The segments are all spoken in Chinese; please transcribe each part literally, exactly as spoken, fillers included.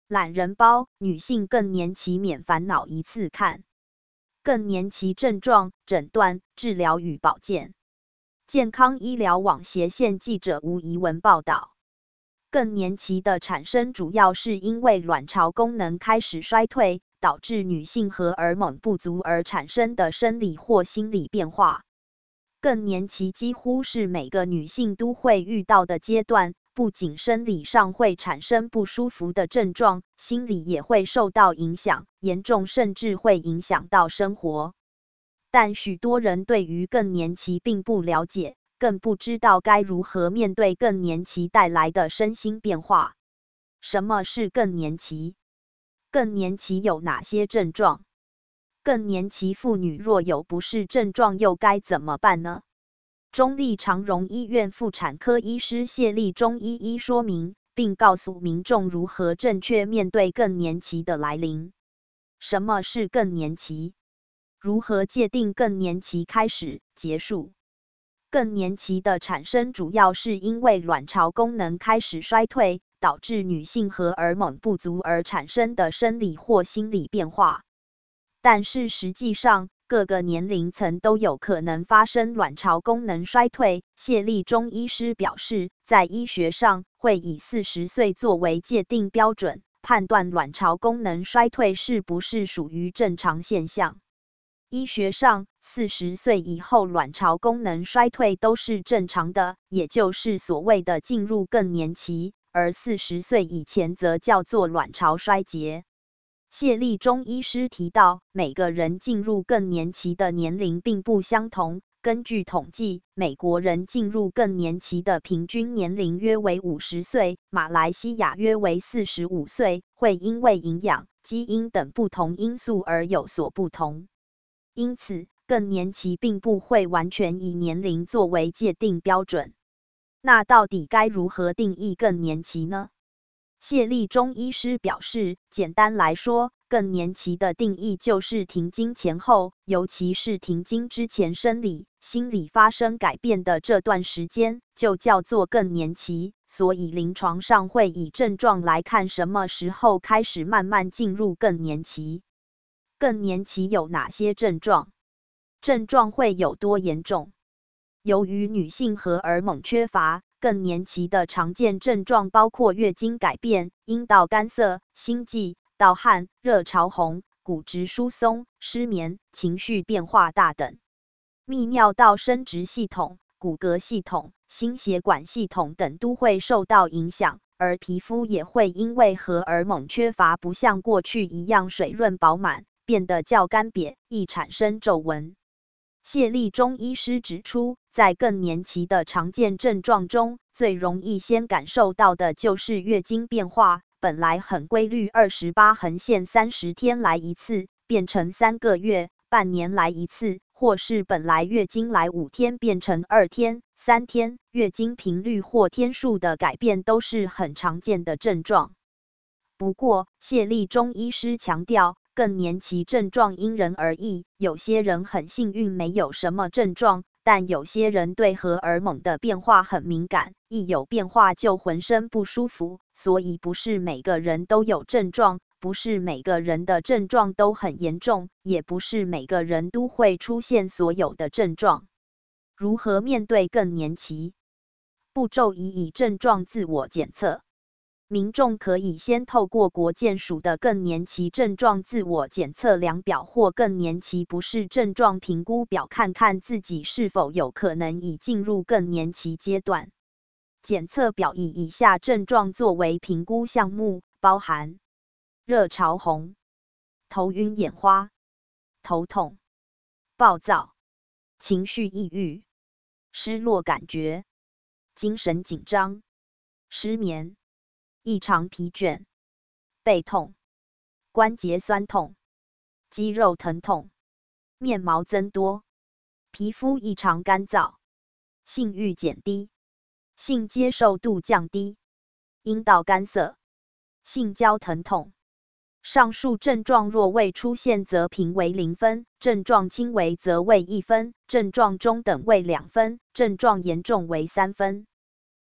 懒人包，女性更年期免烦恼一次看。更年期症状、诊断、治疗与保健。健康医疗网斜线记者吴怡文报道。更年期的产生主要是因为卵巢功能开始衰退，导致女性荷尔蒙不足而产生的生理或心理变化。更年期几乎是每个女性都会遇到的阶段，不仅生理上会产生不舒服的症状，心理也会受到影响，严重甚至会影响到生活。但许多人对于更年期并不了解，更不知道该如何面对更年期带来的身心变化。什么是更年期？更年期有哪些症状？更年期妇女若有不适症状又该怎么办呢？中立长荣医院妇产科医师谢立中一一说明，并告诉民众如何正确面对更年期的来临。什么是更年期？如何界定更年期开始、结束？更年期的产生主要是因为卵巢功能开始衰退，导致女性荷尔蒙不足而产生的生理或心理变化。但是实际上，各个年龄层都有可能发生卵巢功能衰退。谢立中医师表示，在医学上会以四十岁作为界定标准，判断卵巢功能衰退是不是属于正常现象。医学上，四十岁以后卵巢功能衰退都是正常的，也就是所谓的进入更年期，而四十岁以前则叫做卵巢衰竭。谢立中医师提到，每个人进入更年期的年龄并不相同。根据统计，美国人进入更年期的平均年龄约为五十岁，马来西亚约为四十五岁，会因为营养、基因等不同因素而有所不同。因此，更年期并不会完全以年龄作为界定标准。那到底该如何定义更年期呢？谢立中医师表示，简单来说，更年期的定义就是停经前后，尤其是停经之前生理、心理发生改变的这段时间，就叫做更年期。所以临床上会以症状来看什么时候开始慢慢进入更年期。更年期有哪些症状？症状会有多严重？由于女性荷尔蒙缺乏，更年期的常见症状包括月经改变、阴道干涩、心悸、盗汗、热潮红、骨质疏松、失眠、情绪变化大等。泌尿道生殖系统、骨骼系统、心血管系统等都会受到影响，而皮肤也会因为荷尔蒙缺乏不像过去一样水润饱满，变得较干瘪，易产生皱纹。谢立中医师指出，在更年期的常见症状中，最容易先感受到的就是月经变化，本来很规律二十八横线三十天来一次，变成三个月、半年来一次，或是本来月经来五天变成二天、三天，月经频率或天数的改变都是很常见的症状。不过，谢立中医师强调，更年期症状因人而异，有些人很幸运没有什么症状，但有些人对荷尔蒙的变化很敏感，一有变化就浑身不舒服，所以不是每个人都有症状，不是每个人的症状都很严重，也不是每个人都会出现所有的症状。如何面对更年期？步骤一：以症状自我检测。民众可以先透过国健署的更年期症状自我检测量表或更年期不适症状评估表，看看自己是否有可能已进入更年期阶段。检测表以以下症状作为评估项目，包含热潮红、头晕眼花、头痛、暴躁、情绪抑郁、失落感觉、精神紧张、失眠、异常疲倦、背痛、关节酸痛、肌肉疼痛、面毛增多、皮肤异常干燥、性欲减低、性接受度降低、阴道干涩、性交疼痛。上述症状若未出现则评为零分，症状轻微则为一分，症状中等为两分，症状严重为三分。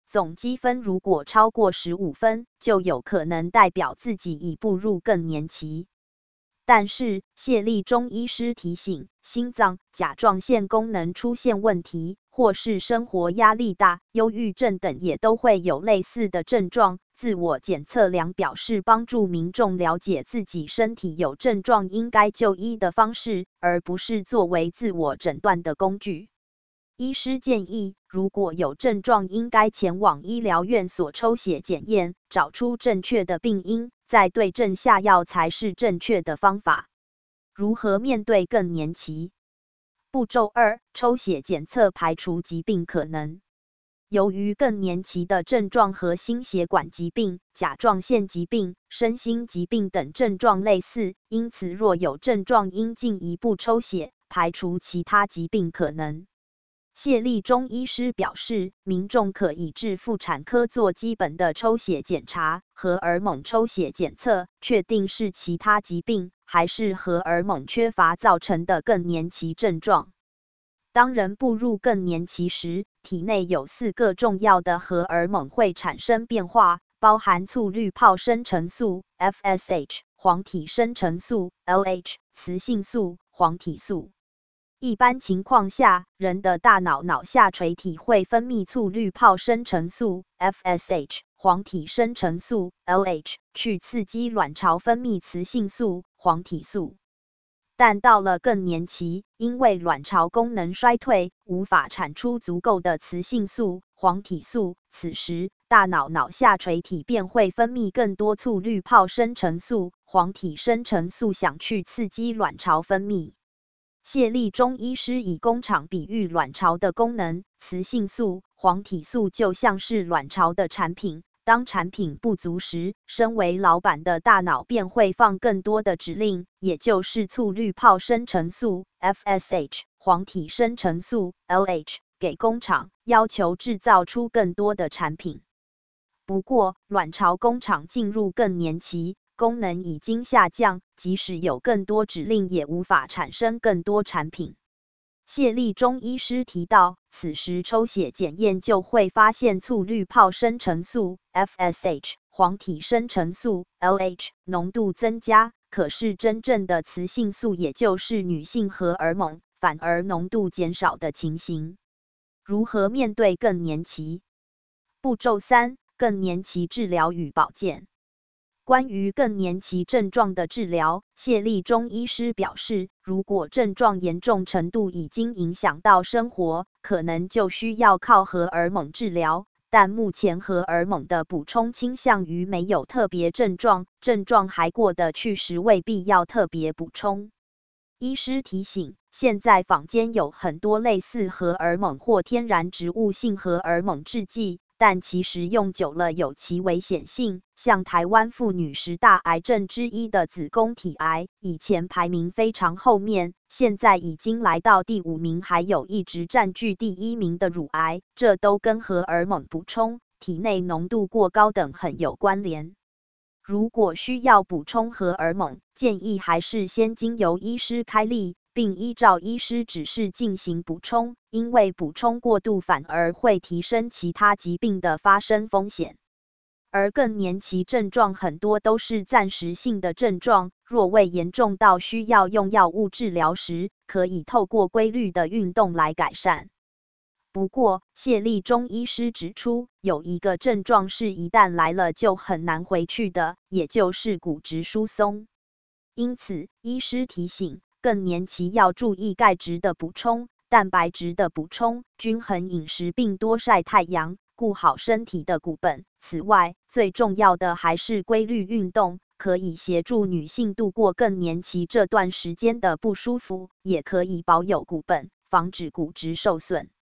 总积分如果超过十五分，就有可能代表自己已步入更年期。但是，谢立中医师提醒，心脏、甲状腺功能出现问题，或是生活压力大、忧郁症等也都会有类似的症状。自我检测量表是帮助民众了解自己身体有症状应该就医的方式，而不是作为自我诊断的工具。医师建议，如果有症状，应该前往医疗院所抽血检验，找出正确的病因，再对症下药才是正确的方法。如何面对更年期？步骤二：抽血检测排除疾病可能。由于更年期的症状和心血管疾病、甲状腺疾病、身心疾病等症状类似，因此若有症状，应进一步抽血，排除其他疾病可能。谢立中医师表示，民众可以至妇产科做基本的抽血检查，荷尔蒙抽血检测，确定是其他疾病还是荷尔蒙缺乏造成的更年期症状。当人步入更年期时，体内有四个重要的荷尔蒙会产生变化，包含促滤泡生成素 F S H、黄体生成素 L H、雌性素黄体素。一般情况下，人的大脑脑下垂体会分泌促滤泡生成素 F S H、黄体生成素 L H， 去刺激卵巢分泌雌性素黄体素。但到了更年期，因为卵巢功能衰退，无法产出足够的雌性素黄体素，此时大脑脑下垂体便会分泌更多促滤泡生成素黄体生成素，想去刺激卵巢分泌。谢立中医师以工厂比喻卵巢的功能，雌性素黄体素就像是卵巢的产品，当产品不足时，身为老板的大脑便会放更多的指令，也就是促滤泡生成素 F S H、黄体生成素 L H 给工厂，要求制造出更多的产品。不过，卵巢工厂进入更年期，功能已经下降，即使有更多指令，也无法产生更多产品。谢立中医师提到，此时抽血检验就会发现促滤泡生成素 F S H、黄体生成素 L H 浓度增加，可是真正的雌性素，也就是女性荷尔蒙，反而浓度减少的情形。如何面对更年期？步骤三：更年期治疗与保健。关于更年期症状的治疗，谢立中医师表示，如果症状严重程度已经影响到生活，可能就需要靠荷尔蒙治疗，但目前荷尔蒙的补充倾向于没有特别症状，症状还过得去时未必要特别补充。医师提醒，现在坊间有很多类似荷尔蒙或天然植物性荷尔蒙制剂，但其实用久了有其危险性，像台湾妇女十大癌症之一的子宫体癌，以前排名非常后面，现在已经来到第五名，还有一直占据第一名的乳癌，这都跟荷尔蒙补充、体内浓度过高等很有关联。如果需要补充荷尔蒙，建议还是先经由医师开立，并依照医师指示进行补充，因为补充过度反而会提升其他疾病的发生风险。而更年期症状很多都是暂时性的症状，若未严重到需要用药物治疗时，可以透过规律的运动来改善。不过，谢立中医师指出，有一个症状是一旦来了就很难回去的，也就是骨质疏松。因此，医师提醒，更年期要注意钙质的补充、蛋白质的补充、均衡饮食并多晒太阳，顾好身体的骨本。此外，最重要的还是规律运动，可以协助女性度过更年期这段时间的不舒服，也可以保有骨本，防止骨质受损。